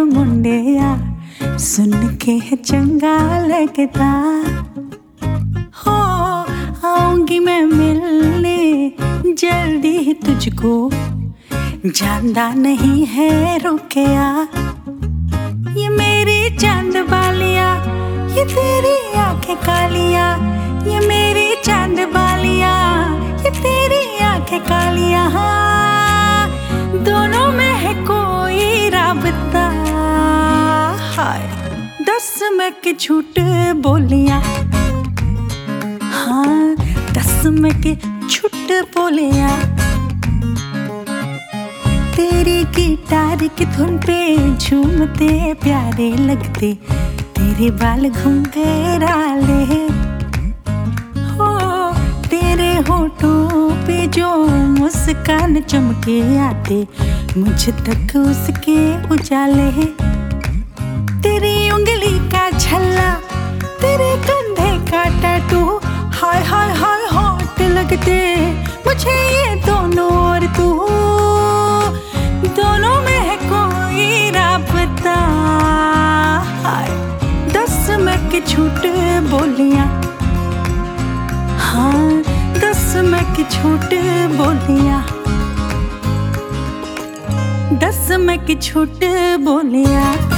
मुंडिया सुन के चंगा लगता हो। आऊंगी मैं मिलने जल्दी ही तुझको, जानदा नहीं है रुकिया। ये मेरी चांद बालिया, ये तेरी आंखें कालिया। ये मेरी चांद बालिया, ये तेरी आंखें कालिया। दोनों में है कोई राबता। हाय 10 में के झूठ बोलिया, हाँ 10 में के झूठ बोलिया। तेरी गिटार की धुन पे झूमते प्यारे लगते, तेरे बाल घुंघराले हो। तेरे होठों पे जो मुस्कान चमके आते, मुझ तक उसके उजाले। तेरी उंगली का छल्ला, तेरे कंधे का टैटू, हाय हाय हाय हॉट लगते मुझे ये दोनों। और तू दोनों में है कोई राबता। 10 में के झूठ बोलिया, हाँ 10 में के झूठ बोलिया। 10 में के झूठ बोलिया।